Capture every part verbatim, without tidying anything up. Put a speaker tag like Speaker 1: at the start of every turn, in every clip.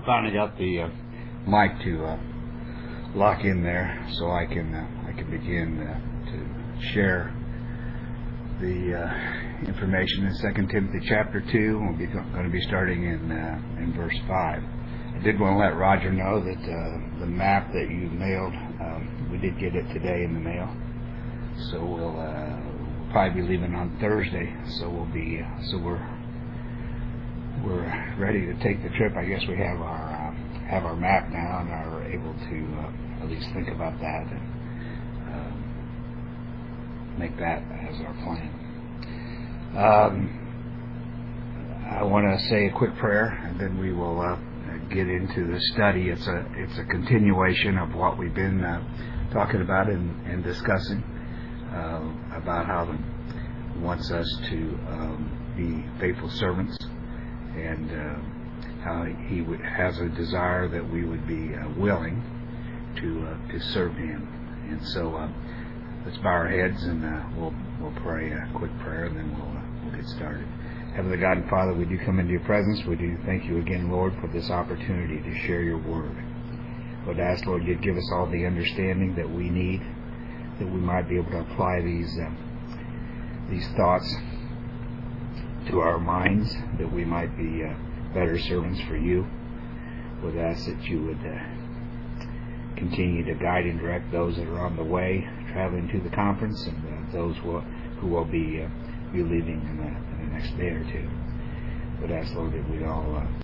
Speaker 1: finally got the uh, mic to uh, lock in there, so I can uh, I can begin uh, to share the uh, information in Second Timothy chapter two. We'll be going to be starting in uh, in verse five. I did want to let Roger know that uh, the map that you mailed, um, we did get it today in the mail, so we'll, uh, we'll probably be leaving on Thursday. So we'll be uh, so we're we're ready to take the trip. I guess we have our uh, have our map now and are able to uh, at least think about that and uh, make that as our plan. Um, I want to say a quick prayer, and then we will uh, get into the study. It's a it's a continuation of what we've been uh, talking about and, and discussing uh, about how He wants us to um, be faithful servants, and uh, how He would, has a desire that we would be uh, willing to uh, to serve Him. And so uh, let's bow our heads and uh, we'll we'll pray a quick prayer, and then we'll uh, we'll get started. Heavenly God and Father, we do come into your presence. We do thank you again, Lord, for this opportunity to share your word. Lord, I ask, Lord, you'd give us all the understanding that we need, that we might be able to apply these uh, these thoughts to our minds, that we might be uh, better servants for you. Lord, I ask that you would uh, continue to guide and direct those that are on the way, traveling to the conference, and uh, those who will, who will be, uh, be leaving in the, in the next day or two. But I ask, Lord, that we'd all uh,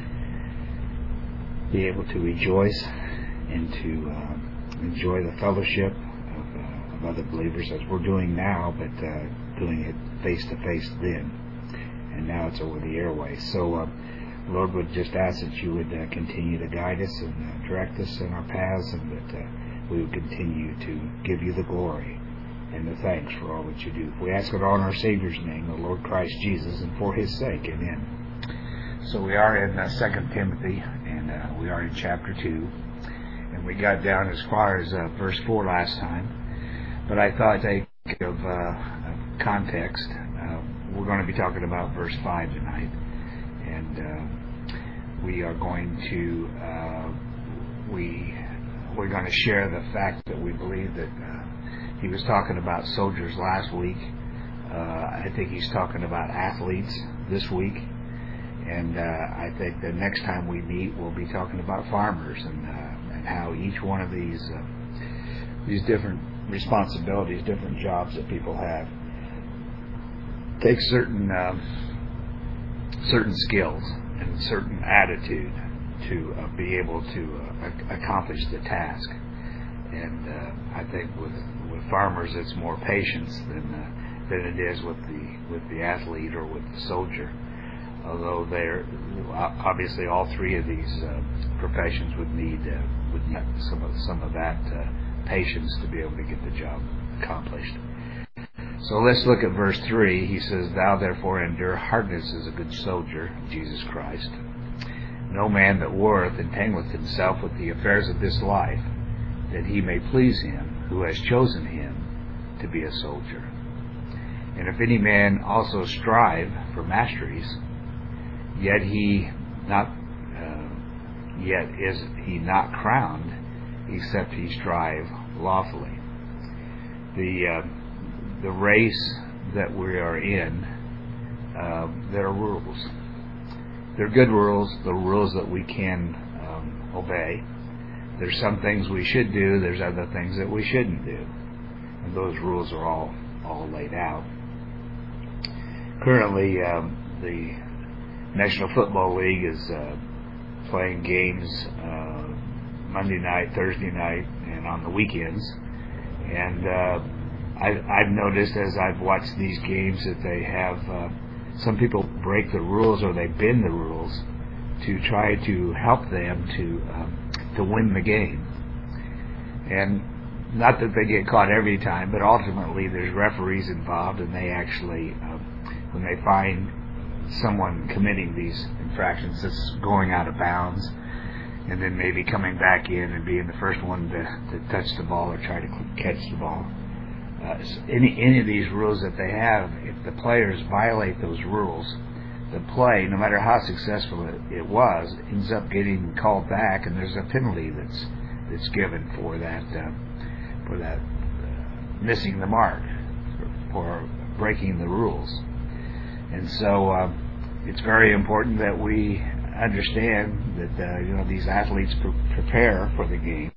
Speaker 1: be able to rejoice and to uh, enjoy the fellowship of, uh, of other believers as we're doing now, but uh, doing it face to face then. And now it's over the airways. So, uh, Lord, would just ask that you would uh, continue to guide us and uh, direct us in our paths, and that uh, we would continue to give you the glory and the thanks for all that you do. We ask it all in our Savior's name, the Lord Christ Jesus, and for His sake. Amen. So we are in uh, Second Timothy, and uh, we are in chapter two, and we got down as far as uh, verse four last time. But I thought I'd take of, uh, of context. Uh, we're going to be talking about verse five tonight, and uh, we are going to uh, we we're going to share the fact that we believe that. Uh, He was talking about soldiers last week. Uh, I think he's talking about athletes this week. And uh, I think the next time we meet, we'll be talking about farmers and uh, and how each one of these uh, these different responsibilities, different jobs that people have, take certain uh, certain skills and certain attitude to uh, be able to uh, accomplish the task. And uh, I think with with farmers, it's more patience than uh, than it is with the with the athlete or with the soldier. Although they're obviously all three of these uh, professions would need uh, would need some of some of that uh, patience to be able to get the job accomplished. So let's look at verse three. He says, "Thou therefore endure hardness as a good soldier of Jesus Christ. No man that warreth entangleth himself with the affairs of this life, that he may please him who has chosen him to be a soldier. And if any man also strive for masteries, yet he not uh, yet is he not crowned, except he strive lawfully." The uh, the race that we are in, uh, there are rules. They're good rules. They're rules that we can um, obey. There's some things we should do. There's other things that we shouldn't do. And those rules are all all laid out. Currently, um, the National Football League is uh, playing games uh, Monday night, Thursday night, and on the weekends. And uh, I've, I've noticed as I've watched these games that they have uh, some people break the rules, or they bend the rules to try to help them to um, to win the game. And not that they get caught every time, but ultimately there's referees involved, and they actually, um, when they find someone committing these infractions that's going out of bounds, and then maybe coming back in and being the first one to, to touch the ball or try to catch the ball, uh, any any of these rules that they have, if the players violate those rules, the play, no matter how successful it, it was, ends up getting called back, and there's a penalty that's that's given for that uh, for that uh, missing the mark, for, for breaking the rules. And so uh, it's very important that we understand that uh, you know these athletes pre- prepare for the game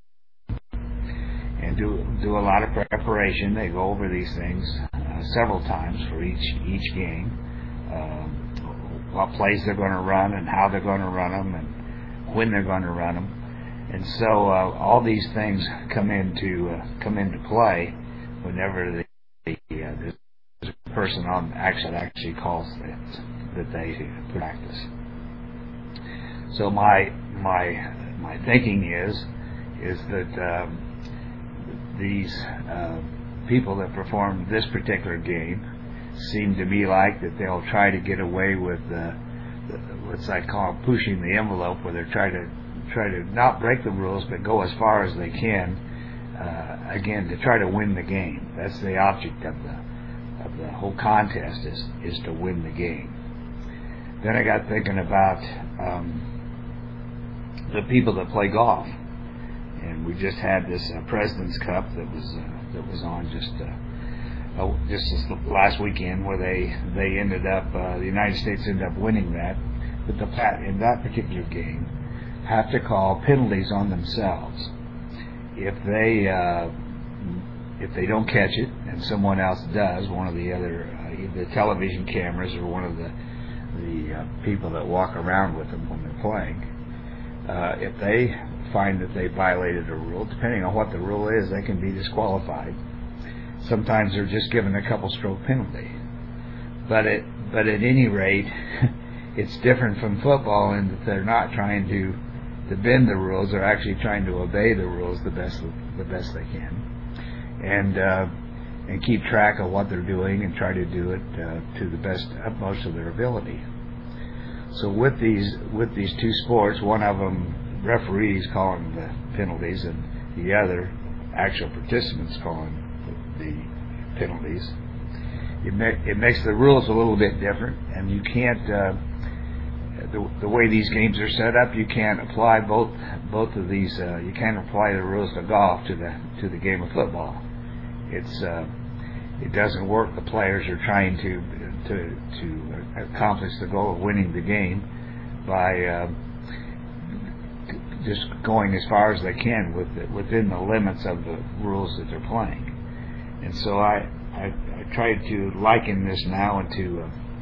Speaker 1: and do do a lot of preparation. They go over these things uh, several times for each each game. Uh, what plays they're going to run and how they're going to run them and when they're going to run them, and so uh, all these things come into uh, come into play whenever the, the uh, there's a person on actually actually calls that that they practice. So my my my thinking is is that um, these uh, people that perform this particular game seem to be like that they'll try to get away with uh, the, what's I call pushing the envelope, where they're trying to try to not break the rules but go as far as they can, uh, again to try to win the game. That's the object of the of the whole contest, is is to win the game. Then I got thinking about um, the people that play golf, and we just had this uh, President's Cup that was uh, that was on just. Uh, Oh, just this last weekend, where they they ended up uh, the United States ended up winning that, but the in that particular game have to call penalties on themselves if they uh, if they don't catch it and someone else does. One of the other uh, the television cameras or one of the the uh, people that walk around with them when they're playing, uh, if they find that they violated a rule, depending on what the rule is, they can be disqualified. Sometimes they're just given a couple stroke penalty. But at, but at any rate, it's different from football in that they're not trying to, to bend the rules. They're actually trying to obey the rules the best the best they can, and uh, and keep track of what they're doing and try to do it uh, to the best utmost of their ability. So with these with these two sports, one of them referees calling the penalties, and the other actual participants calling the penalties. It, ma- it makes the rules a little bit different, and you can't. Uh, the, the way these games are set up, you can't apply both both of these. Uh, you can't apply the rules to golf to the to the game of football. It's uh, it doesn't work. The players are trying to to to accomplish the goal of winning the game by uh, just going as far as they can with the, within the limits of the rules that they're playing. And so I, I, I tried to liken this now into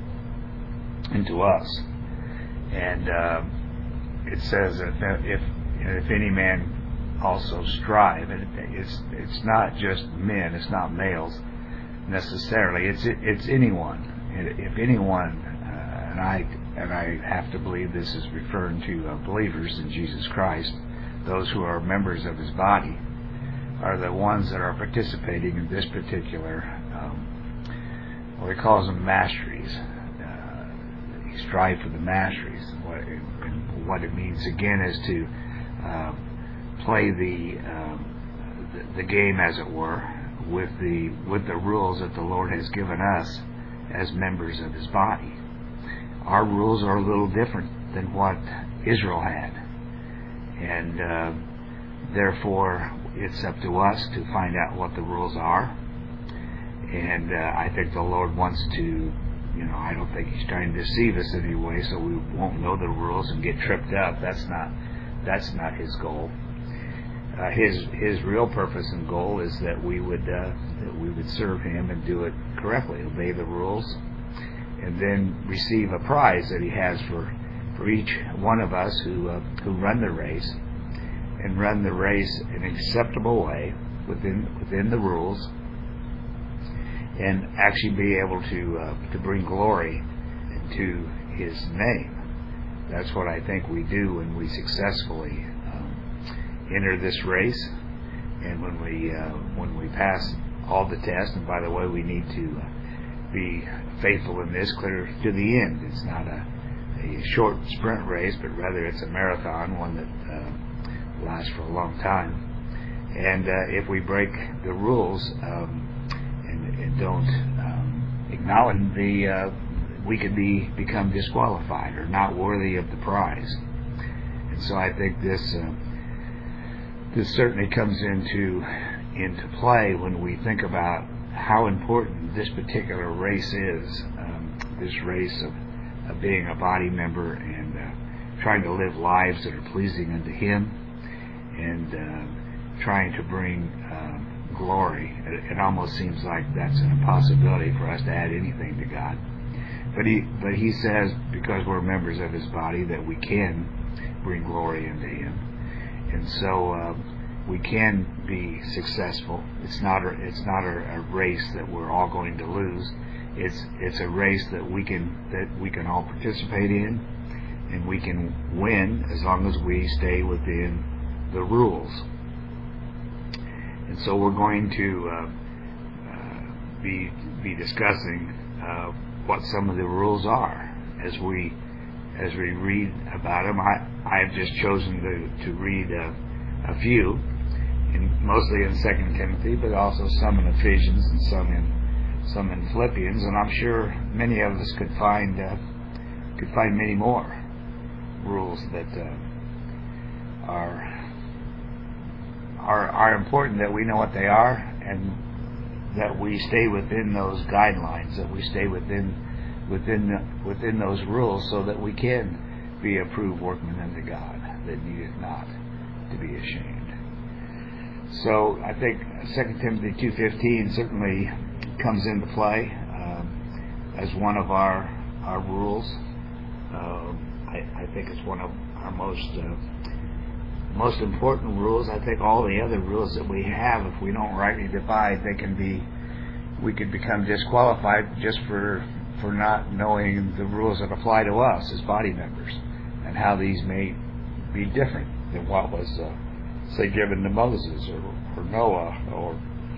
Speaker 1: uh, into us, and uh, it says that if if any man also strive, and it's it's not just men, it's not males necessarily, it's it's anyone. If anyone, uh, and I and I have to believe this is referring to uh, believers in Jesus Christ, those who are members of His body, are the ones that are participating in this particular, um, well, he calls them masteries. Uh, you strive for the masteries. What it, and what it means again is to uh, play the, um, the the game, as it were, with the with the rules that the Lord has given us as members of His body. Our rules are a little different than what Israel had, and uh, therefore it's up to us to find out what the rules are. And uh, I think the Lord wants to, you know, I don't think He's trying to deceive us anyway, so we won't know the rules and get tripped up. That's not that's not His goal. Uh, his His real purpose and goal is that we would uh, that we would serve Him and do it correctly, obey the rules, and then receive a prize that He has for for each one of us who uh, who run the race, and run the race in an acceptable way within within the rules, and actually be able to uh, to bring glory to His name. That's what I think we do when we successfully um, enter this race, and when we uh, when we pass all the tests. And by the way, we need to uh, be faithful in this clear to the end. It's not a, a short sprint race, but rather it's a marathon, one that uh, lasts for a long time. And uh, if we break the rules um, and, and don't um, acknowledge the uh, we could be become disqualified or not worthy of the prize. And so I think this uh, this certainly comes into into play when we think about how important this particular race is, um, this race of, of being a body member and uh, trying to live lives that are pleasing unto Him, and uh, trying to bring um, glory. It, it almost seems like that's an impossibility for us to add anything to God. But he, but he says, because we're members of His body, that we can bring glory into Him. And so uh, we can be successful. It's not a, it's not a, a race that we're all going to lose. It's it's a race that we can that we can all participate in, and we can win as long as we stay within the rules. And so we're going to uh, uh, be be discussing uh, what some of the rules are as we as we read about them. I I have just chosen to to read uh, a few. In, mostly in Second Timothy, but also some in Ephesians and some in some in Philippians, and I'm sure many of us could find uh, could find many more rules that uh, are are are important, that we know what they are, and that we stay within those guidelines, that we stay within within within those rules, so that we can be approved workmen unto God, that needeth not to be ashamed. So I think Second Timothy two fifteen certainly comes into play um, as one of our our rules. Uh, I, I think it's one of our most uh, most important rules. I think all the other rules that we have, if we don't rightly divide, they can be we could become disqualified just for for not knowing the rules that apply to us as body members, and how these may be different than what was uh, say given to Moses or, or Noah or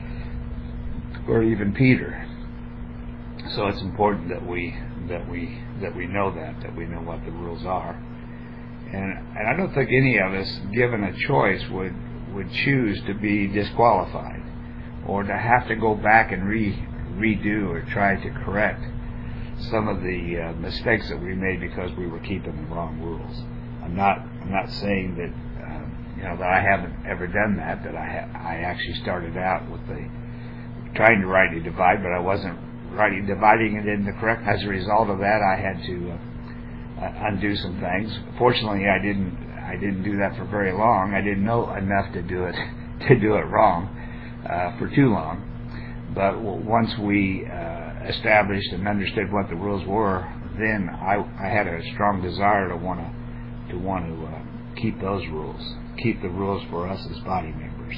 Speaker 1: or even Peter. So it's important that we that we that we know that that we know what the rules are. And and I don't think any of us, given a choice, would would choose to be disqualified or to have to go back and re redo or try to correct some of the uh, mistakes that we made because we were keeping the wrong rules. I'm not I'm not saying that You know, that I haven't ever done that, that I ha- I actually started out with the trying to rightly divide, but I wasn't rightly dividing it in the correct. As a result of that, I had to uh, uh, undo some things. Fortunately, I didn't I didn't do that for very long. I didn't know enough to do it to do it wrong uh, for too long. But w- once we uh, established and understood what the rules were, then I, I had a strong desire to want to to want to uh, keep those rules. Keep the rules for us as body members.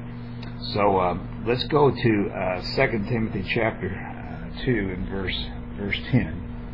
Speaker 1: So um, let's go to uh, Second Timothy chapter uh, two and verse verse ten.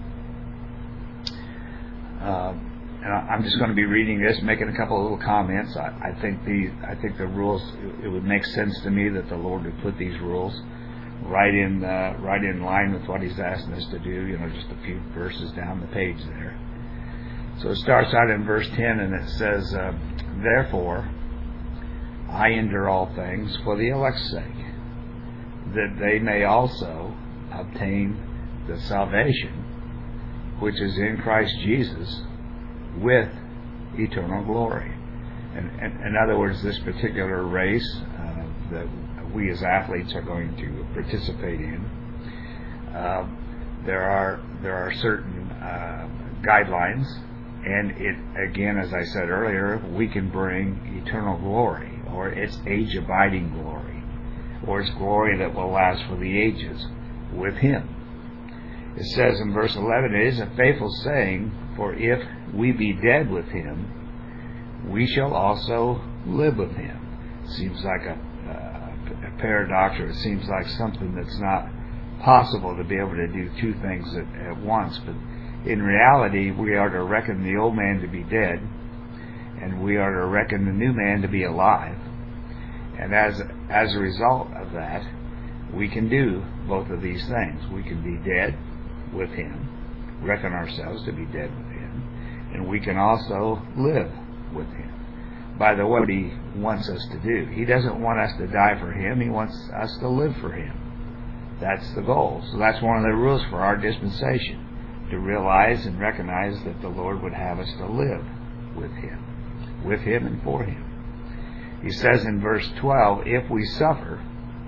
Speaker 1: Uh, and I'm just going to be reading this, making a couple of little comments. I, I think the I think the rules. It would make sense to me that the Lord would put these rules right in uh, right in line with what He's asking us to do. You know, just a few verses down the page there. So it starts out in verse ten, and it says, uh, "Therefore, I endure all things for the elect's sake, that they may also obtain the salvation which is in Christ Jesus with eternal glory." And, and in other words, this particular race uh, that we as athletes are going to participate in, uh, there are there are certain uh, guidelines. And it, again, as I said earlier, we can bring eternal glory, or it's age-abiding glory, or it's glory that will last for the ages with Him. It says in verse eleven, "It is a faithful saying, for if we be dead with Him, we shall also live with Him." It seems like a, a, a paradox, or it seems like something that's not possible to be able to do two things at, at once, but in reality, we are to reckon the old man to be dead, and we are to reckon the new man to be alive. And as as a result of that, we can do both of these things. We can be dead with Him, reckon ourselves to be dead with Him, and we can also live with Him. By the way, what He wants us to do. He doesn't want us to die for Him. He wants us to live for Him. That's the goal. So that's one of the rules for our dispensation.
Speaker 2: to realize and recognize that the Lord would have us to live with Him, with Him and for Him. He says in verse twelve, if we suffer,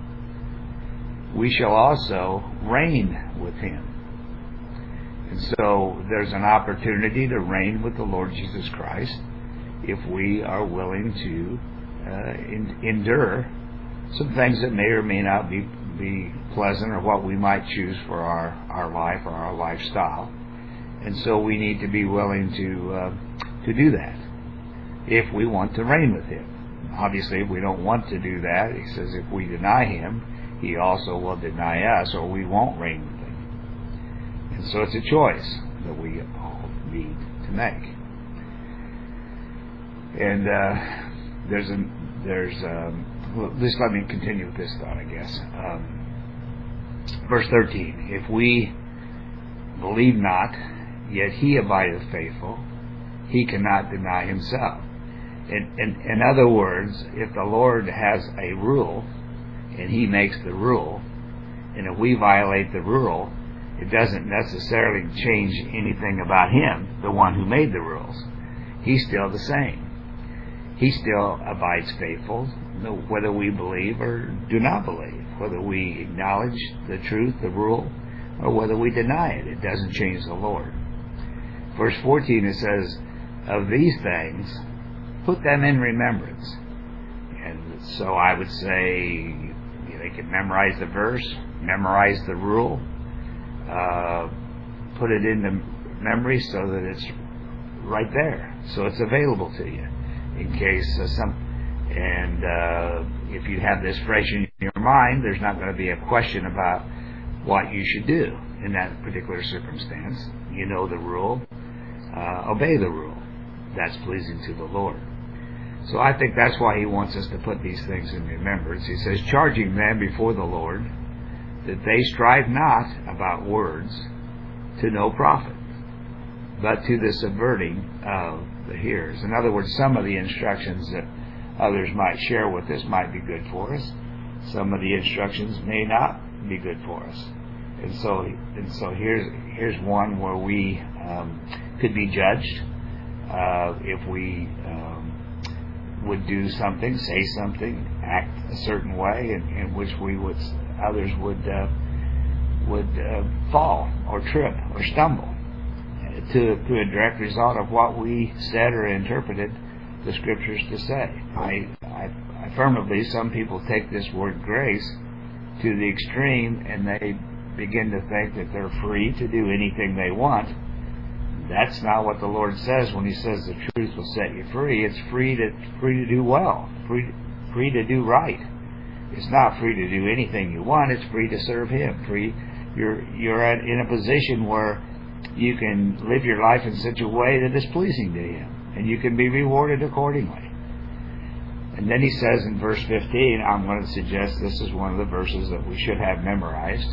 Speaker 2: we shall also reign with Him. And so there's an opportunity to reign with the Lord Jesus Christ if we are willing to uh, in, endure some things that may or may not be, be pleasant, or what we might choose for our, our life or our lifestyle. And so we need to be willing to uh, to do that if we want to reign with Him. Obviously, if we don't want to do that, He says if we deny Him, He also will deny us, or we won't reign with Him. And so it's a choice that we all need to make. And uh, there's a there's um, well, just let me continue with this thought, I guess. Um, verse thirteen: if we believe not, yet He abideth faithful; He cannot deny Himself. In, in, in other words, if the Lord has a rule and He makes the rule, and if we violate the rule, it doesn't necessarily change anything about Him, the one who made the rules. He's still the same. He still abides faithful, whether we believe or do not believe, whether we acknowledge the truth, the rule, or whether we deny it. It doesn't change the Lord. Verse fourteen, it says, of these things, put them in remembrance. And so I would say, you know, they can memorize the verse, memorize the rule, uh, put it into memory so that it's right there, so it's available to you in case uh, some. And uh, if you have this fresh in your mind, there's not going to be a question about what you should do in that particular circumstance. You know the rule, uh, obey the rule. That's pleasing to the Lord. So I think that's why He wants us to put these things in remembrance. He says, charging them before the Lord that they strive not about words to no profit, but to the subverting of the hearers. In other words, some of the instructions that others might share with us might be good for us. Some of the instructions may not be good for us. And so, and so here's here's one where we um, could be judged uh, if we um, would do something, say something, act a certain way, in, in which we would others would uh, would uh, fall or trip or stumble to to a direct result of what we said or interpreted the Scriptures to say. I, I I firmly believe some people take this word grace to the extreme, and they begin to think that they're free to do anything they want. That's not what the Lord says when He says the truth will set you free. It's free to free to do well, free free to do right. It's not free to do anything you want. It's free to serve Him. Free, you're you're at, in a position where you can live your life in such a way that is pleasing to Him, and you can be rewarded accordingly. And then He says in verse fifteen, I'm going to suggest this is one of the verses that we should have memorized,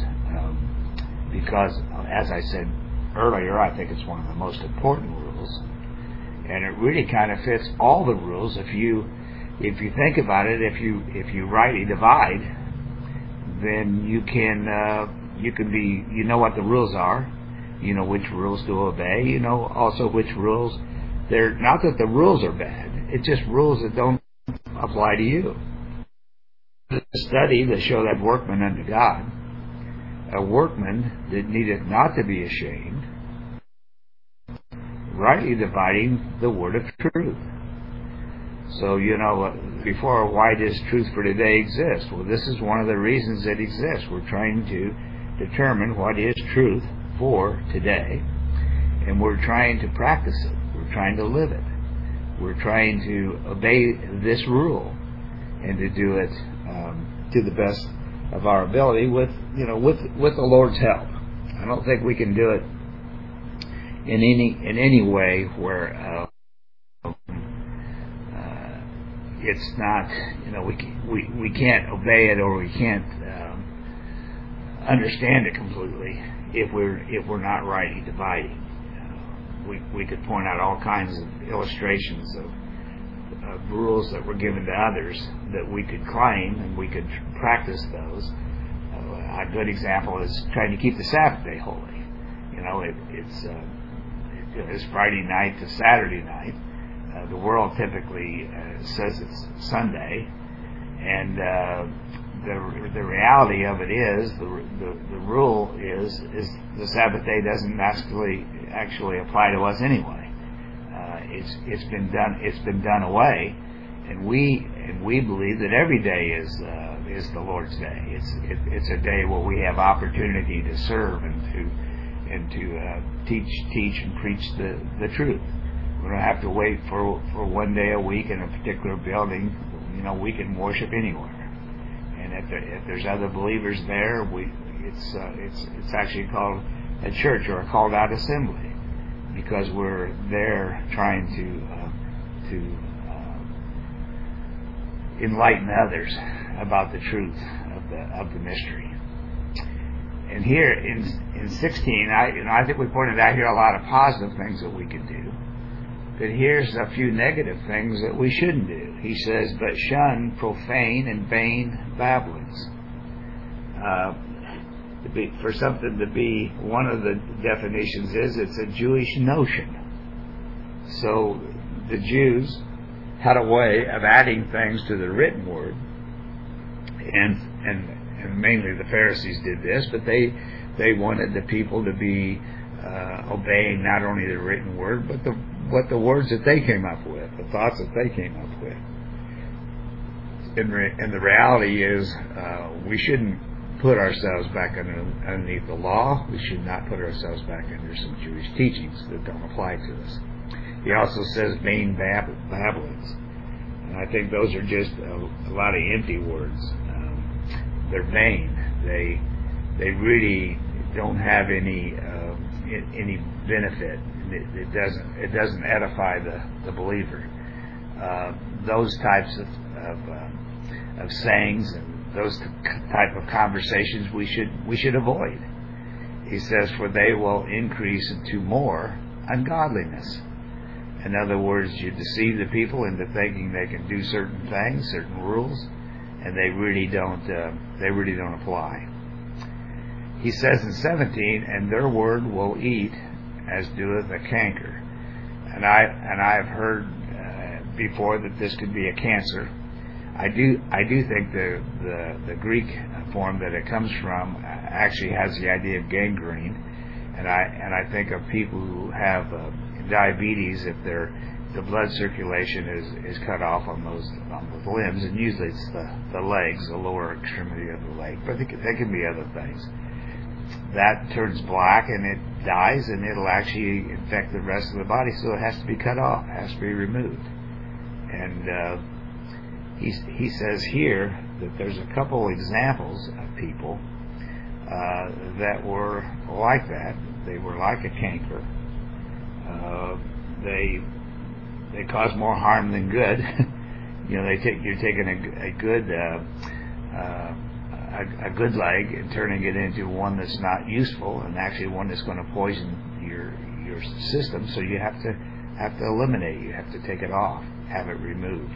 Speaker 2: um, because, as I said earlier, I think it's one of the most important rules, and it really kind of fits all the rules. If you if you think about it, if you if you rightly divide, then you can uh, you can be you know what the rules are, you know which rules to obey, you know also which rules they're not that the rules are bad. It's just rules that don't apply to you. The study that show that workman unto God, a workman that needeth not to be ashamed, rightly dividing the word of truth. So, you know, before, why does Truth for Today exist? Well, this is one of the reasons it exists. We're trying to determine what is truth for today, and we're trying to practice it. We're trying to live it. We're trying to obey this rule and to do it um, to the best of our ability with, you know, with with the Lord's help. I don't think we can do it in any in any way where uh, uh, it's not, you know, we we we can't obey it, or we can't um, understand it completely if we're if we're not rightly dividing. We, we could point out all kinds of illustrations of, of rules that were given to others that we could claim, and we could practice those. Uh, a good example is trying to keep the Sabbath day holy. You know, it, it's uh, it, it's Friday night to Saturday night. Uh, the world typically uh, says it's Sunday, and uh, the the reality of it is the the, the rule is is the Sabbath day doesn't actually actually apply to us anyway. Uh, it's it's been done it's been done away, and we and we believe that every day is uh, is the Lord's day. It's it, it's a day where we have opportunity to serve and to and to uh, teach teach and preach the, the truth. We don't have to wait for for one day a week in a particular building. You know, we can worship anywhere. And if, there, if there's other believers there, we it's uh, it's it's actually called a church or a called out assembly, because we're there trying to uh, to uh, enlighten others about the truth of the of the mystery. And here in in sixteen, I you know I think we pointed out here a lot of positive things that we could do. But here's a few negative things that we shouldn't do. He says, but shun profane and vain babblings. Uh, to be, for something to be, one of the definitions is it's a Jewish notion. So the Jews had a way of adding things to the written word, and and, and mainly the Pharisees did this, but they they wanted the people to be uh, obeying not only the written word, but the what the words that they came up with, the thoughts that they came up with. And, re- and the reality is, uh, we shouldn't put ourselves back under, underneath the law. We should not put ourselves back under some Jewish teachings that don't apply to us. He also says vain bab- babblings. And I think those are just a, a lot of empty words. Um, they're vain. They they really don't have any uh, any benefit. It, it doesn't it doesn't edify the, the believer. Uh, those types of of, uh, of sayings and those type of conversations we should we should avoid. He says, for they will increase into more ungodliness. In other words, you deceive the people into thinking they can do certain things, certain rules, and they really don't uh, they really don't apply. He says in seventeen, and their word will eat as doeth a canker. And I and I have heard uh, before that this could be a cancer. I do I do think the, the the Greek form that it comes from actually has the idea of gangrene, and I and I think of people who have uh, diabetes, if their the blood circulation is, is cut off on those on those limbs, and usually it's the, the legs, the lower extremity of the leg, but they can, they can be other things. That turns black and it dies, and it'll actually infect the rest of the body, so it has to be cut off, has to be removed. And uh, he he says here that there's a couple examples of people uh, that were like that. They were like a canker. Uh, they they cause more harm than good. You know, they take you're taking a, a good. Uh, uh, A, a good leg and turning it into one that's not useful, and actually one that's going to poison your your system. So you have to have to eliminate. You have to take it off, have it removed.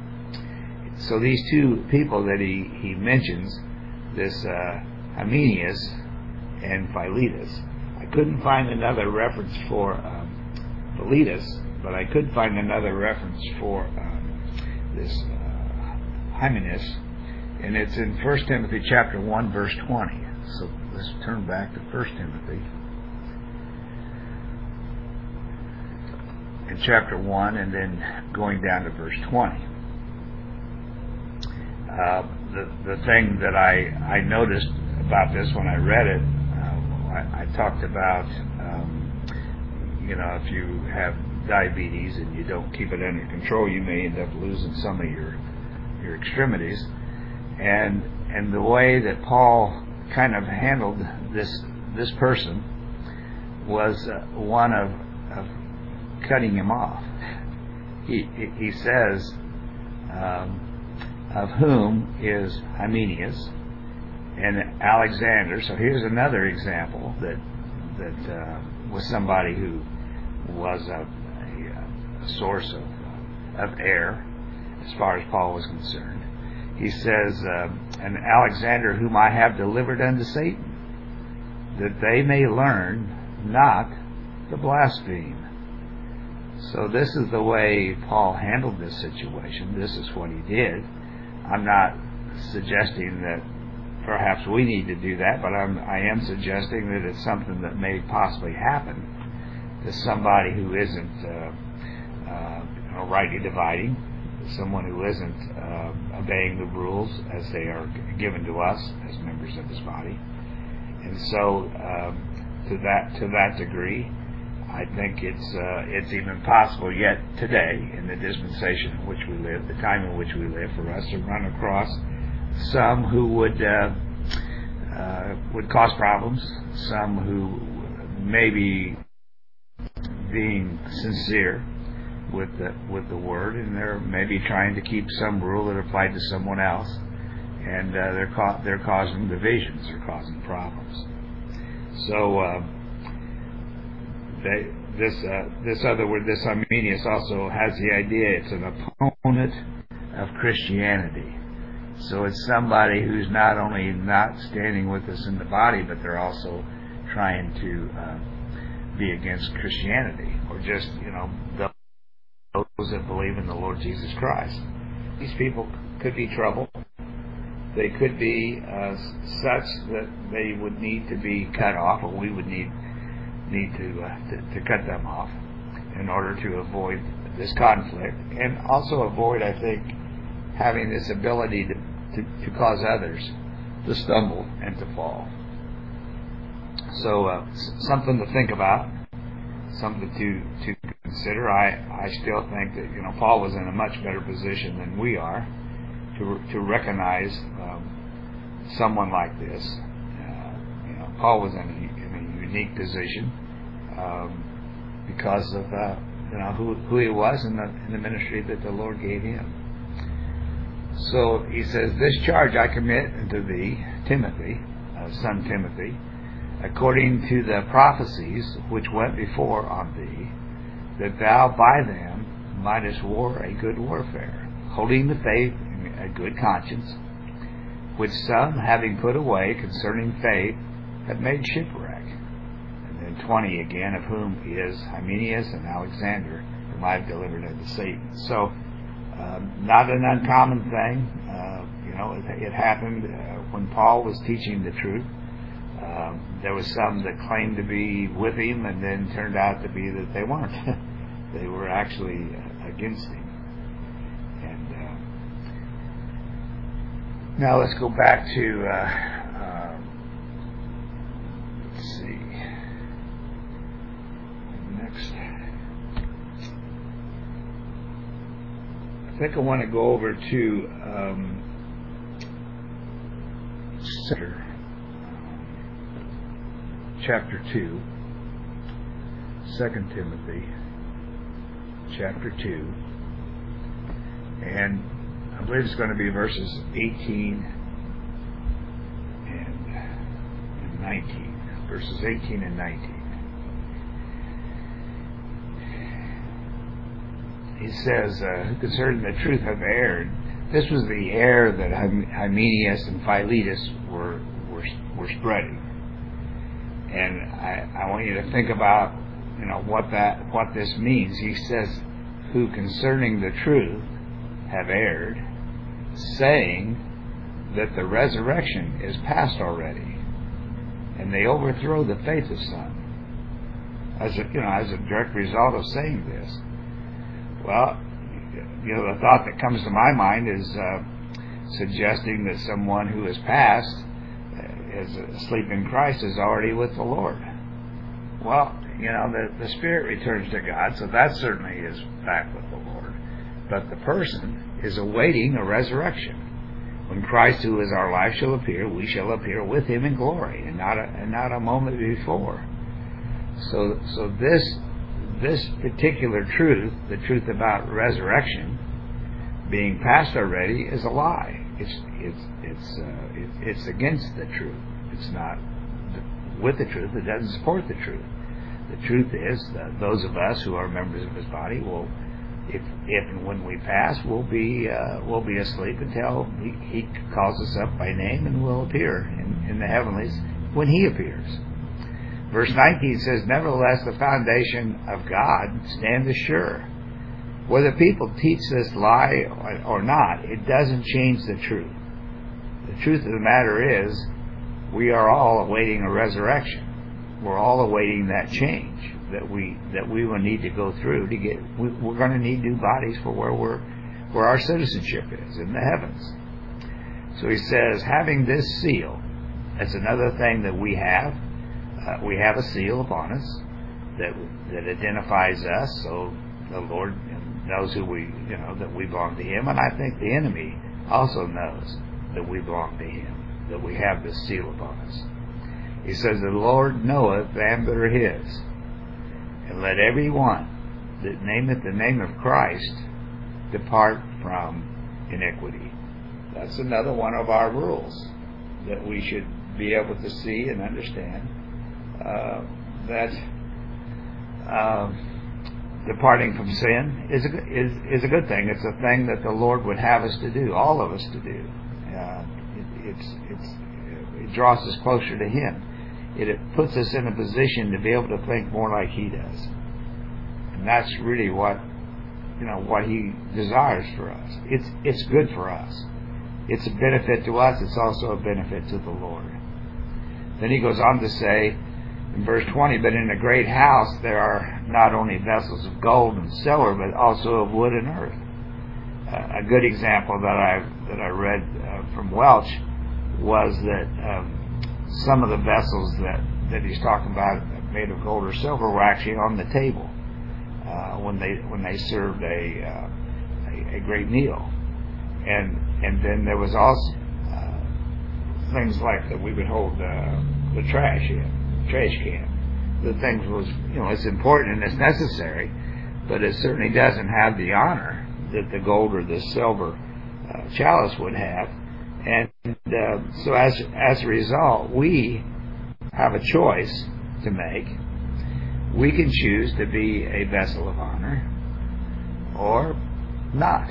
Speaker 2: So these two people that he he mentions, this uh, Hymenaeus and Philetus, I couldn't find another reference for um, Philetus, but I could find another reference for um, this uh, Hymenaeus. And it's in First Timothy chapter one, verse twenty. So let's turn back to First Timothy. In chapter one, and then going down to verse twenty. Uh, the the thing that I, I noticed about this when I read it, uh, I, I talked about, um, you know, if you have diabetes and you don't keep it under control, you may end up losing some of your your extremities. And and the way that Paul kind of handled this this person was uh, one of, of cutting him off. He he says, um, of whom is Hymenaeus and Alexander. So here's another example that that uh, was somebody who was a, a, a source of of error as far as Paul was concerned. He says, uh, and Alexander, whom I have delivered unto Satan, that they may learn not to blaspheme. So this is the way Paul handled this situation. This is what he did. I'm not suggesting that perhaps we need to do that, but I'm, I am suggesting that it's something that may possibly happen to somebody who isn't uh, uh, you know, rightly dividing, someone who isn't uh, obeying the rules as they are given to us as members of His body. And so um, to that to that degree, I think it's uh, it's even possible yet today, in the dispensation in which we live, the time in which we live, for us to run across some who would uh, uh, would cause problems, some who may be being sincere with the with the word, and they're maybe trying to keep some rule that applied to someone else, and uh, they're ca- they're causing divisions, they're causing problems. So. Uh, They, this uh, this other word, this Arminius, also has the idea it's an opponent of Christianity. So it's somebody who's not only not standing with us in the body, but they're also trying to uh, be against Christianity, or just, you know, those that believe in the Lord Jesus Christ. These people could be trouble. They could be uh, such that they would need to be cut off, or we would need need to, uh, to to cut them off in order to avoid this conflict, and also avoid, I think, having this ability to, to, to cause others to stumble and to fall. So uh, something to think about, something to to consider. I, I still think that, you know, Paul was in a much better position than we are to to recognize um, someone like this. Uh, you know, Paul was in a unique position um, because of uh, you know who who he was in the in the ministry that the Lord gave him. So he says, "This charge I commit unto thee, Timothy, uh, son Timothy, according to the prophecies which went before on thee, that thou by them mightest war a good warfare, holding the faith in a good conscience, which some, having put away concerning faith, have made shipwreck." twenty again, of whom is Hymenaeus and Alexander, whom I have delivered unto Satan. So, um, not an uncommon thing. Uh, you know, it, it happened uh, when Paul was teaching the truth. Um, there was some that claimed to be with him, and then turned out to be that they weren't. They were actually against him. And uh, now let's go back to. Uh, uh, let's see. I think I want to go over to um, chapter two, Second Timothy, chapter two, and I believe it's going to be verses eighteen and nineteen, verses eighteen and nineteen. He says, uh, concerning the truth have erred. This was the error that Hymenaeus and Philetus were, were were spreading, and I, I want you to think about, you know, what that what this means. He says, "Who concerning the truth have erred, saying that the resurrection is past already, and they overthrow the faith of some." As a, you know, as a direct result of saying this. Well, you know, the thought that comes to my mind is uh, suggesting that someone who has passed, uh, is asleep in Christ, is already with the Lord. Well, you know, the, the spirit returns to God, so that certainly is back with the Lord. But the person is awaiting a resurrection. When Christ, who is our life, shall appear, we shall appear with him in glory, and not a, and not a moment before. So, so this. This particular truth, the truth about resurrection being past already, is a lie. It's it's it's uh, it, it's against the truth. It's not with the truth. It doesn't support the truth. The truth is that those of us who are members of His body will, if if and when we pass, will be uh, will be asleep until he, he calls us up by name, and will appear in, in the heavenlies when He appears. Verse nineteen says, nevertheless, the foundation of God standeth sure. Whether people teach this lie or not, it doesn't change the truth. The truth of the matter is, we are all awaiting a resurrection. We're all awaiting that change that we that we will need to go through to get. We, we're going to need new bodies for where we're where our citizenship is in the heavens. So he says, having this seal, that's another thing that we have. Uh, we have a seal upon us that that identifies us. So the Lord knows who we, you know, that we belong to Him, and I think the enemy also knows that we belong to Him, that we have this seal upon us. He says, the Lord knoweth them that are His, and let every one that nameth the name of Christ depart from iniquity. That's another one of our rules that we should be able to see and understand, uh, that uh, departing from sin is a, is, is a good thing. It's a thing that the Lord would have us to do, all of us to do. Uh, it, it's, it's, it draws us closer to Him. It, it puts us in a position to be able to think more like He does. And that's really what, you know, what He desires for us. It's, it's good for us. It's a benefit to us. It's also a benefit to the Lord. Then he goes on to say, in verse twenty, but in a great house there are not only vessels of gold and silver, but also of wood and earth. Uh, a good example that I that I read uh, from Welch was that um, some of the vessels that, that he's talking about made of gold or silver were actually on the table uh, when they when they served a, uh, a a great meal, and and then there was also uh, things like that we would hold uh, the trash in. Trash can. The thing was, you know, it's important and it's necessary, but it certainly doesn't have the honor that the gold or the silver uh, chalice would have. And uh, so as as a result, we have a choice to make. We can choose to be a vessel of honor or not.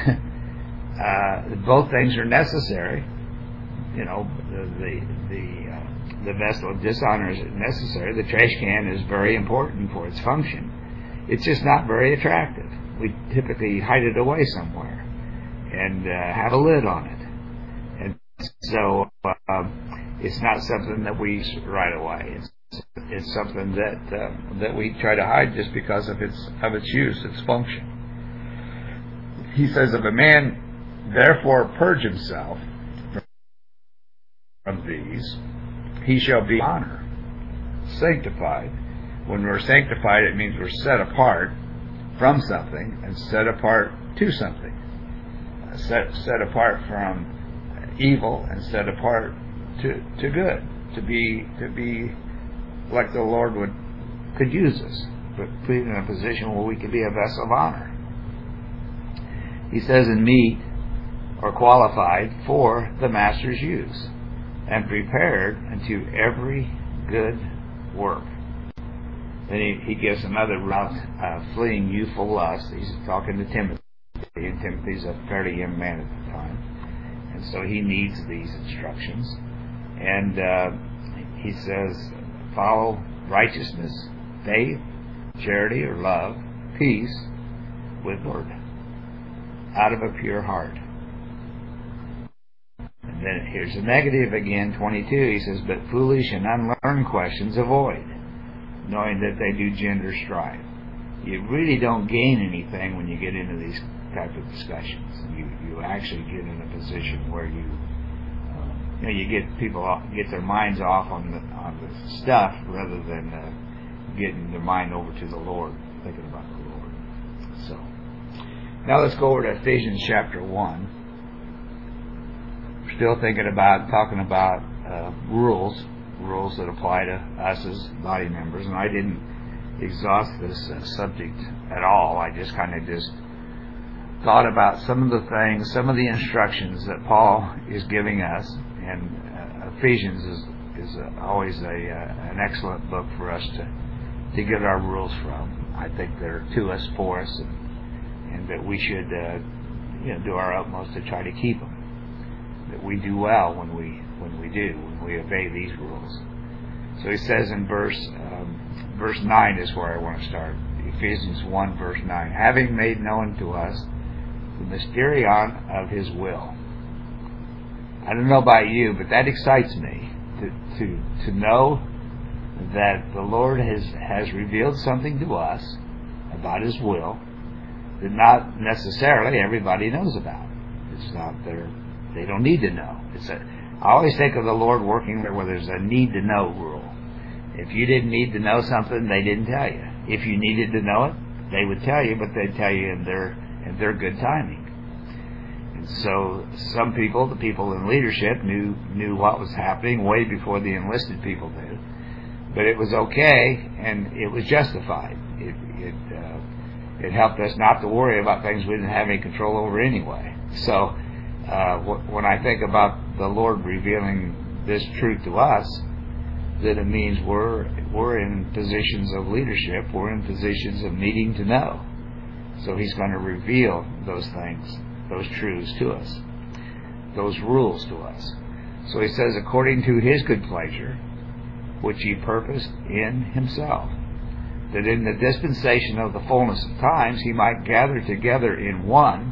Speaker 2: uh, both things are necessary. You know, the the the, uh, the vessel of dishonor is necessary. The trash can is very important for its function. It's just not very attractive. We typically hide it away somewhere and uh, have a lid on it. And so uh, it's not something that we right away. It's it's something that uh, that we try to hide just because of its of its use, its function. He says, if a man therefore purge himself from these, he shall be honor, sanctified. When we're sanctified, it means we're set apart from something and set apart to something. Uh, set set apart from evil and set apart to to good. To be to be like the Lord would could use us, but put in a position where we could be a vessel of honor. He says, in meat or qualified for the master's use, and prepared unto every good work. Then he, he gives another route, uh, fleeing youthful lust. He's talking to Timothy, and Timothy's a fairly young man at the time, and so he needs these instructions. And uh, he says, follow righteousness, faith, charity or love, peace, with word, out of a pure heart. Then here's the negative again, twenty-two. He says, but foolish and unlearned questions avoid, knowing that they do gender strife. You really don't gain anything when you get into these type of discussions. You you actually get in a position where you uh, you know you get people off, get their minds off on the on the stuff rather than uh, getting their mind over to the Lord, thinking about the Lord. So now let's go over to Ephesians chapter one. Still thinking about, talking about uh, rules, rules that apply to us as body members. And I didn't exhaust this uh, subject at all. I just kind of just thought about some of the things, some of the instructions that Paul is giving us. And uh, Ephesians is, is uh, always a uh, an excellent book for us to, to get our rules from. I think they're to us, for us, and, and that we should uh, you know, do our utmost to try to keep them. That we do well when we when we do, when we obey these rules. So he says in verse um, verse nine is where I want to start. Ephesians one verse nine. Having made known to us the mysterion of his will. I don't know about you, but that excites me to to, to know that the Lord has, has revealed something to us about his will that not necessarily everybody knows about. It's not their, they don't need to know. It's a, I always think of the Lord working there where there's a need to know rule. If you didn't need to know something, they didn't tell you. If you needed to know it, they would tell you, but they'd tell you in their in their good timing. And so some people, the people in leadership, knew knew what was happening way before the enlisted people did. But it was okay, and it was justified. It it uh, it helped us not to worry about things we didn't have any control over anyway. So uh, w- when I think about the Lord revealing this truth to us, that it means we're we're in positions of leadership, we're in positions of needing to know. So He's going to reveal those things, those truths to us, those rules to us. So He says, according to His good pleasure, which He purposed in Himself, that in the dispensation of the fullness of times He might gather together in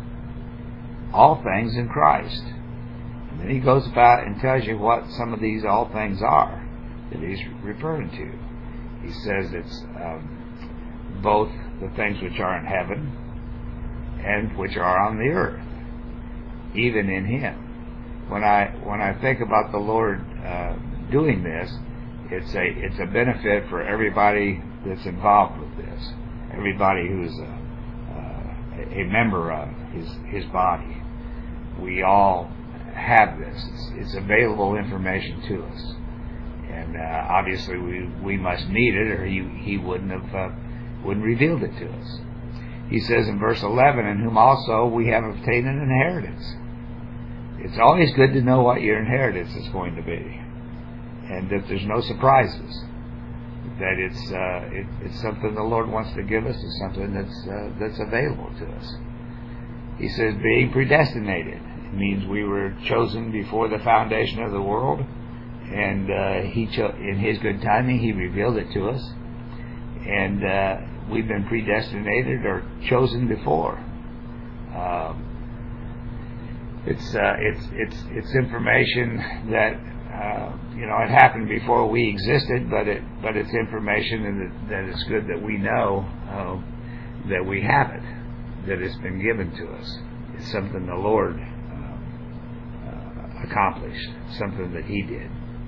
Speaker 2: one all things in Christ. And then He goes about and tells you what some of these all things are that He's referring to. He says it's um, both the things which are in heaven and which are on the earth, even in Him. When I when I think about the Lord uh, doing this, it's a it's a benefit for everybody that's involved with this, everybody who's a, uh, a member of His His body. We all have this. It's, it's available information to us. And uh, obviously we, we must need it, or he, he wouldn't have uh, wouldn't revealed it to us. He says in verse eleven, in whom also we have obtained an inheritance. It's always good to know what your inheritance is going to be, and that there's no surprises. That it's uh, it, it's something the Lord wants to give us. It's something that's uh, that's available to us. He says, being predestinated. It means we were chosen before the foundation of the world. And uh, he, cho- in His good timing, He revealed it to us, and uh, we've been predestinated or chosen before. Um, it's uh, it's it's it's information that uh, you know it happened before we existed, but it but it's information and that, that it's good that we know uh, that we have it, that it's been given to us. It's something the Lord uh, uh, accomplished, something that He did.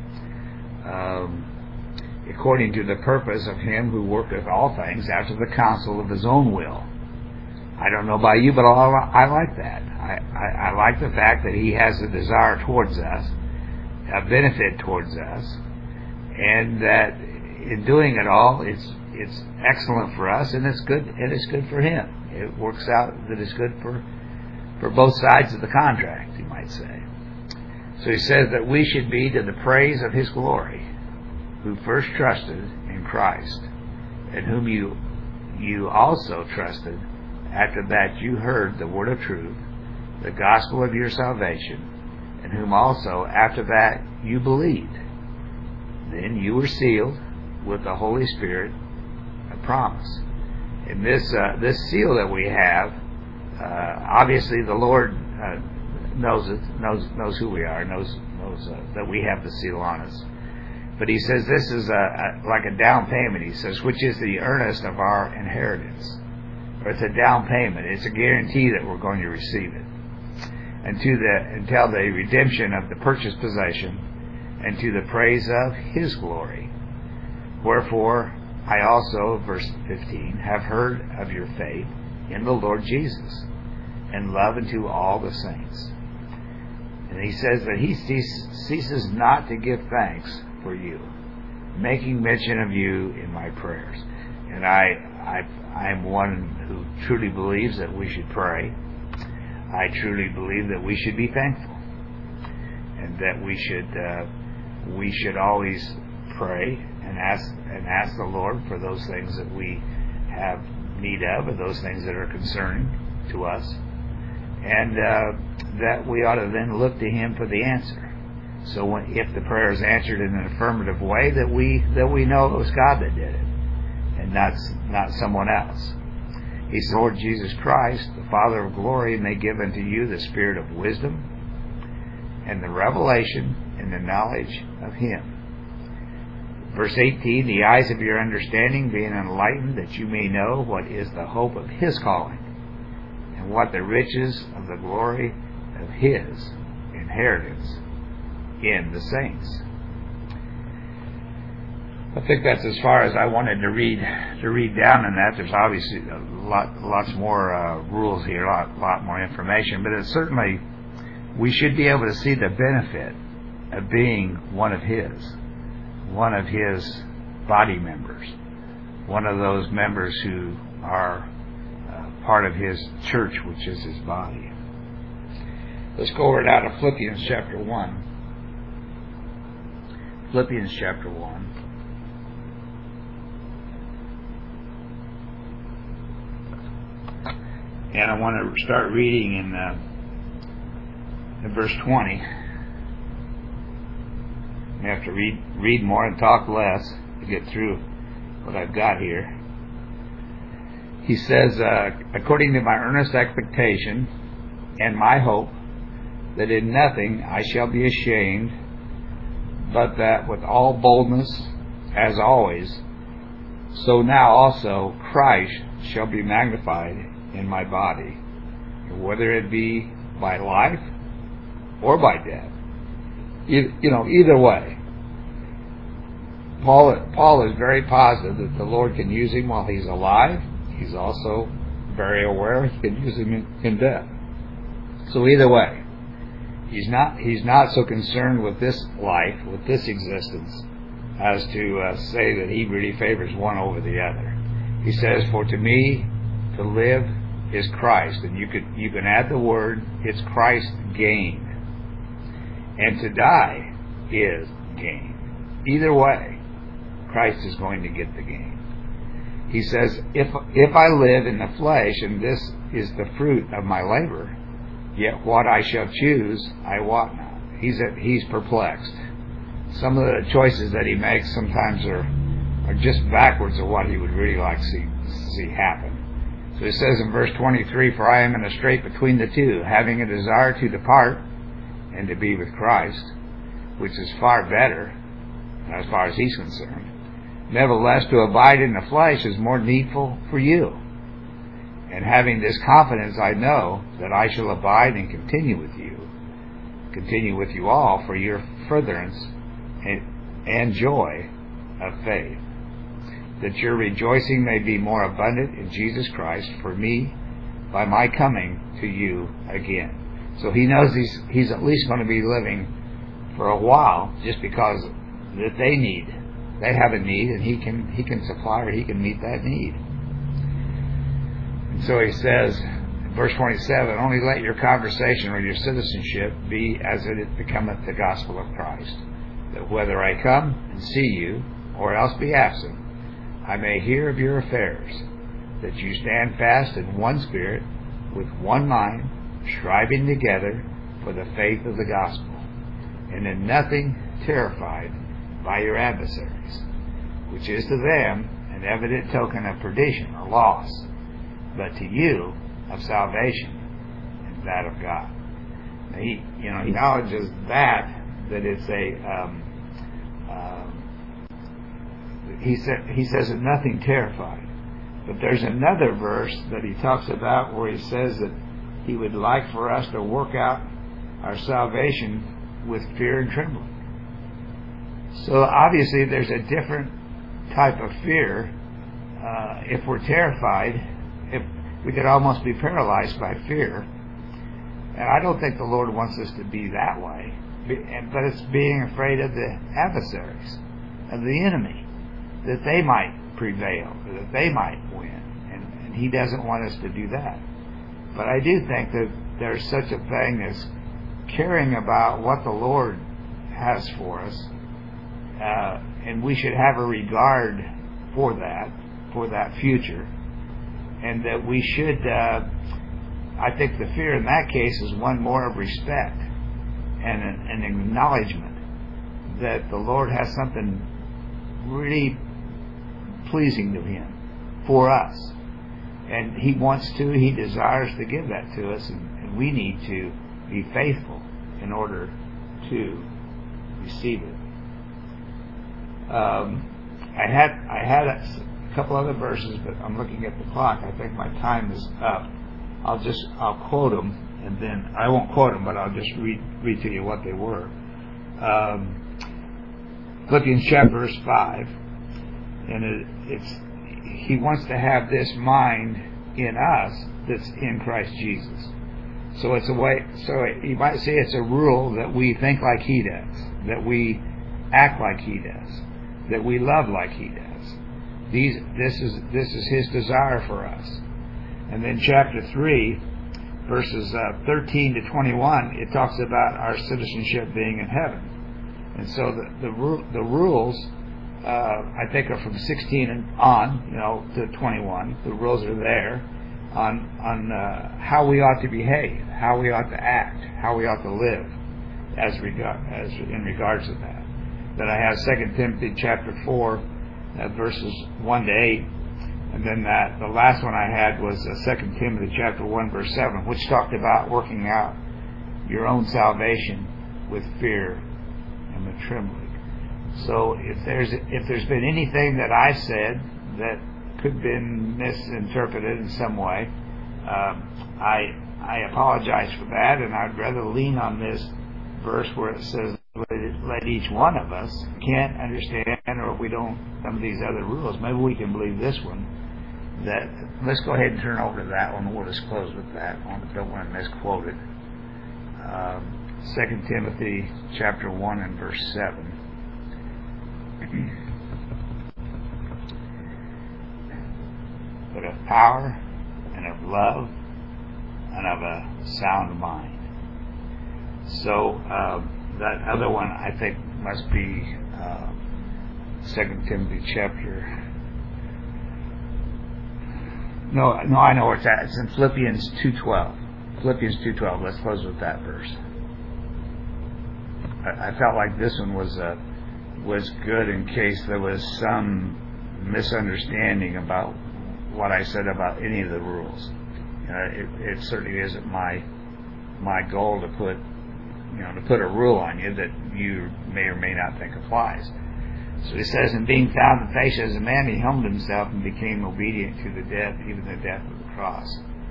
Speaker 2: Um, according to the purpose of Him who worketh all things after the counsel of His own will. I don't know about you, but I, I like that. I, I, I like the fact that He has a desire towards us, a benefit towards us, and that in doing it all, it's it's excellent for us, and it's good, and it's good for Him. It works out that it's good for for both sides of the contract, you might say. So He says that we should be to the praise of His glory, who first trusted in Christ, and whom you you also trusted after that you heard the word of truth, the gospel of your salvation, and whom also after that you believed. Then you were sealed with the Holy Spirit of promise. And this uh, this seal that we have, uh, obviously the Lord uh, knows it, knows knows who we are, knows knows uh, that we have the seal on us. But He says this is a, a like a down payment. He says, which is the earnest of our inheritance. Or it's a down payment. It's a guarantee that we're going to receive it. And to the until the redemption of the purchased possession, and to the praise of His glory. Wherefore I also, verse fifteen, have heard of your faith in the Lord Jesus, and love unto all the saints. And He says that He ceases not to give thanks for you, making mention of you in my prayers. And I, I, I am one who truly believes that we should pray. I truly believe that we should be thankful, and that we should uh, we should always pray and ask and ask the Lord for those things that we have need of, or those things that are concerning to us, and uh, that we ought to then look to Him for the answer. So when, if the prayer is answered in an affirmative way, that we that we know it was God that did it, and not not someone else. He said, Lord Jesus Christ, the Father of glory, may give unto you the spirit of wisdom and the revelation and the knowledge of Him. Verse eighteen, the eyes of your understanding being enlightened, that you may know what is the hope of His calling, and what the riches of the glory of His inheritance in the saints. I think that's as far as I wanted to read to read down in that. There's obviously a lot, lots more uh, rules here, a lot, lot more information, but it's certainly, we should be able to see the benefit of being one of His, one of His body members, one of those members who are uh, part of His church, which is His body. Let's go over now to Philippians chapter one. Philippians chapter one. And I want to start reading in, uh, in verse twenty. I have to read read more and talk less to get through what I've got here. He says, uh, according to my earnest expectation and my hope, that in nothing I shall be ashamed, but that with all boldness, as always, so now also Christ shall be magnified in my body, whether it be by life or by death. You, you know, either way. Paul, Paul is very positive that the Lord can use him while he's alive. He's also very aware he can use him in, in death. So either way, he's not he's not so concerned with this life, with this existence, as to uh, say that he really favors one over the other. He says, "For to me to live is Christ," and you could you can add the word, it's Christ gain, and to die is gain. Either way, Christ is going to get the gain. He says, if if I live in the flesh, and this is the fruit of my labor, yet what I shall choose I wot not. He's a, he's perplexed. Some of the choices that he makes sometimes are are just backwards of what he would really like to see, see happen. So he says in verse twenty-three, "For I am in a strait between the two, having a desire to depart and to be with Christ, which is far better as far as he's concerned. Nevertheless, to abide in the flesh is more needful for you. And having this confidence, I know that I shall abide and continue with you, continue with you all for your furtherance and, and joy of faith, that your rejoicing may be more abundant in Jesus Christ for me by my coming to you again." So he knows he's, he's at least going to be living for a while, just because that they need, they have a need, and he can he can supply or he can meet that need. And so he says, in verse twenty-seven, "Only let your conversation or your citizenship be as it becometh the gospel of Christ, that whether I come and see you or else be absent, I may hear of your affairs, that you stand fast in one spirit, with one mind, striving together for the faith of the gospel, and in nothing terrified by your adversaries, which is to them an evident token of perdition or loss, but to you of salvation and that of God." Now he, you know, he acknowledges that that it's a. Um, uh, he said he says that nothing terrified, but there's another verse that he talks about where he says that he would like for us to work out our salvation with fear and trembling. So obviously there's a different type of fear. Uh, if we're terrified, if we could almost be paralyzed by fear. And I don't think the Lord wants us to be that way. But it's being afraid of the adversaries, of the enemy, that they might prevail, that they might win. And, and He doesn't want us to do that. But I do think that there's such a thing as caring about what the Lord has for us. Uh, and we should have a regard for that, for that future. And that we should, uh, I think the fear in that case is one more of respect and an, an acknowledgement that the Lord has something really pleasing to Him for us. And He wants to, He desires to give that to us, and, and we need to be faithful in order to receive it. Um, I had I had a, a couple other verses, but I'm looking at the clock. I think my time is up. I'll just I'll quote them, and then I won't quote them, but I'll just read read to you what they were. Um, Philippians chapter verse five, and it, it's He wants to have this mind in us that's in Christ Jesus. So it's a way. So you might say it's a rule that we think like He does, that we act like He does, that we love like He does. These, this is this is His desire for us. And then chapter three, verses uh, thirteen to twenty-one, it talks about our citizenship being in heaven. And so the the, the rules, uh, I think, are from sixteen and on, you know, to twenty-one. The rules are there on on uh, how we ought to behave, how we ought to act, how we ought to live, as regard as in regards to that. Then I have Second Timothy chapter four, uh, verses one to eight, and then that the last one I had was uh, Second Timothy chapter one, verse seven, which talked about working out your own salvation with fear and with trembling. So if there's if there's been anything that I've said that could have been misinterpreted in some way, um, I I apologize for that, and I'd rather lean on this verse where it says, let each one of us can't understand, or if we don't, some of these other rules, maybe we can believe this one. That let's go ahead and turn over to that one. We'll just close with that. I don't want to misquote it. Um, Second Timothy chapter one and verse seven. But of power and of love and of a sound mind. So uh, that other one, I think, must be uh, Second Timothy chapter. No, no, I know where it's at. It's in Philippians two twelve. Philippians two twelve. Let's close with that verse. I, I felt like this one was uh, was good in case there was some misunderstanding about what I said about any of the rules. Uh, it, it certainly isn't my my goal to put you know to put a rule on you that you may or may not think applies. So he says, and being found in face as a man, he humbled himself and became obedient to the death, even the death of the cross.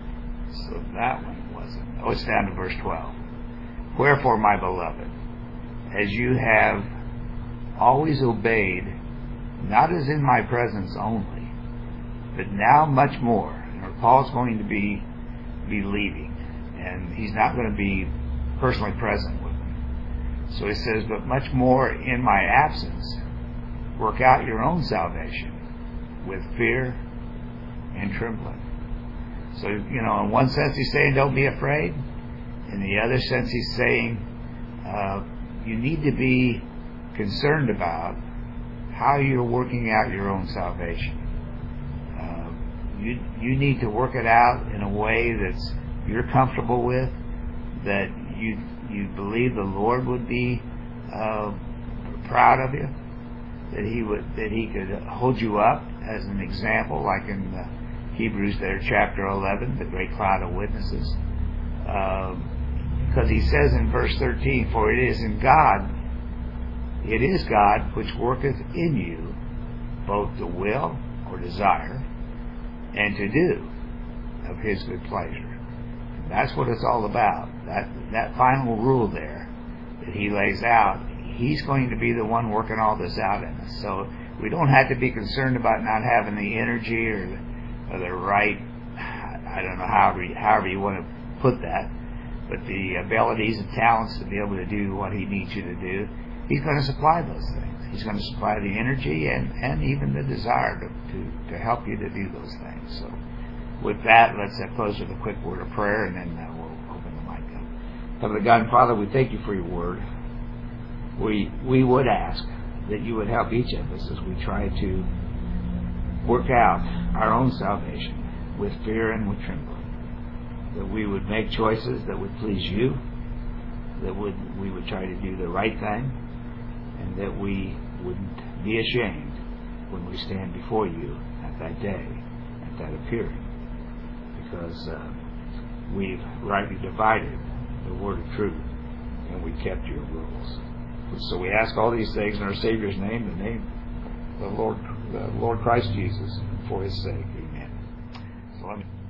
Speaker 2: So that one wasn't. Oh, it's down to verse twelve. Wherefore, my beloved, as you have always obeyed, not as in my presence only, but now much more. You know, Paul's going to be be leaving, and he's not going to be personally present with them. So he says, but much more in my absence, work out your own salvation with fear and trembling. So, you know, in one sense he's saying don't be afraid. In the other sense he's saying uh, you need to be concerned about how you're working out your own salvation. Uh, you you need to work it out in a way that's you're comfortable with, that you you believe the Lord would be uh, proud of you, that he would that he could hold you up as an example, like in the Hebrews there, chapter eleven, the great cloud of witnesses. Uh, because he says in verse thirteen, for it is in God, it is God which worketh in you both to will or desire and to do of his good pleasure. That's what it's all about. That that final rule there that he lays out, he's going to be the one working all this out in us. So we don't have to be concerned about not having the energy or the, or the right, I don't know, however, however you want to put that, but the abilities and talents to be able to do what he needs you to do. He's going to supply those things. He's going to supply the energy and, and even the desire to, to, to help you to do those things. So with that, let's uh, close with a quick word of prayer, and then uh, we'll open the mic up. Heavenly God and Father, we thank you for your word. We we would ask that you would help each of us as we try to work out our own salvation with fear and with trembling. That we would make choices that would please you, that would we would try to do the right thing, and that we wouldn't be ashamed when we stand before you at that day, at that appearing, because uh, we've rightly divided the word of truth, and we kept your rules. So we ask all these things in our Savior's name, the name of the Lord, the Lord Christ Jesus, for His sake. Amen. So let me